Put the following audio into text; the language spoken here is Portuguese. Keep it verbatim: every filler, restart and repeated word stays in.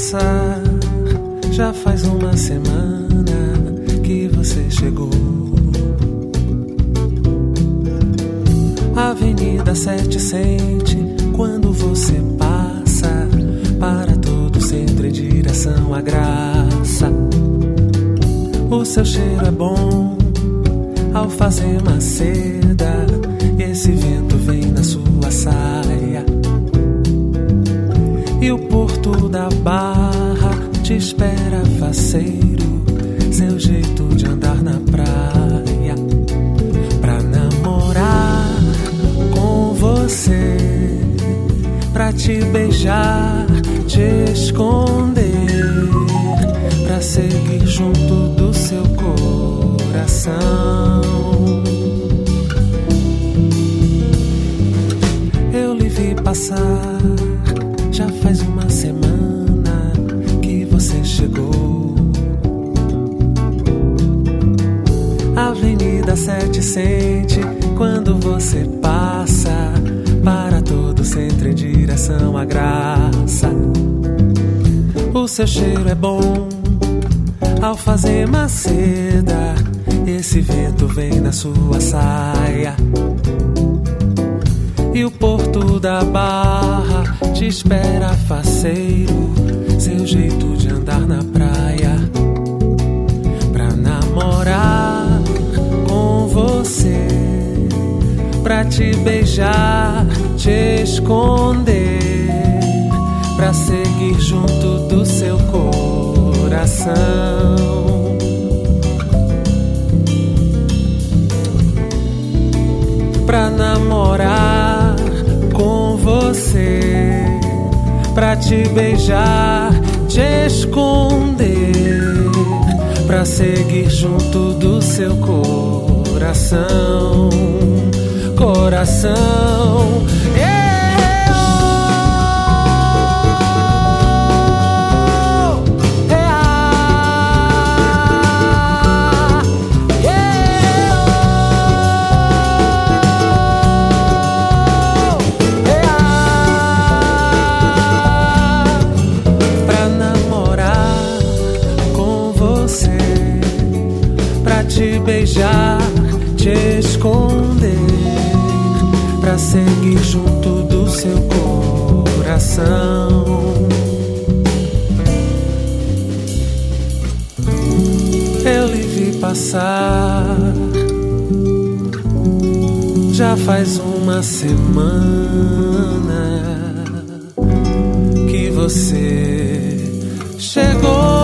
passar. Já faz uma semana que você chegou. Avenida Sete sente quando você passa. Para todo o centro em direção à graça. O seu cheiro é bom ao fazer maceda. E esse vento vem na sua saia. E o porto da Barra te espera faceiro. Seu jeito de andar na praia. Pra namorar com você, pra te beijar, te esconder, pra seguir junto do seu coração. Eu lhe vi passar, já faz uma semana que você chegou. Avenida Sete sente quando você passa. Para todo o centro em direção à graça. O seu cheiro é bom ao fazer maceda. Esse vento vem na sua saia. E o porto da Barra te espera faceiro. Seu jeito de andar na praia. Pra namorar com você, pra te beijar, te esconder, pra seguir junto do seu coração. Pra namorar com você, pra te beijar, te esconder, pra seguir junto do seu coração. Coração, yeah, oh, yeah, yeah, oh, yeah. Pra namorar com você, pra te beijar, te esconder, pra seguir junto do seu coração. Eu lhe vi passar, já faz uma semana que você chegou.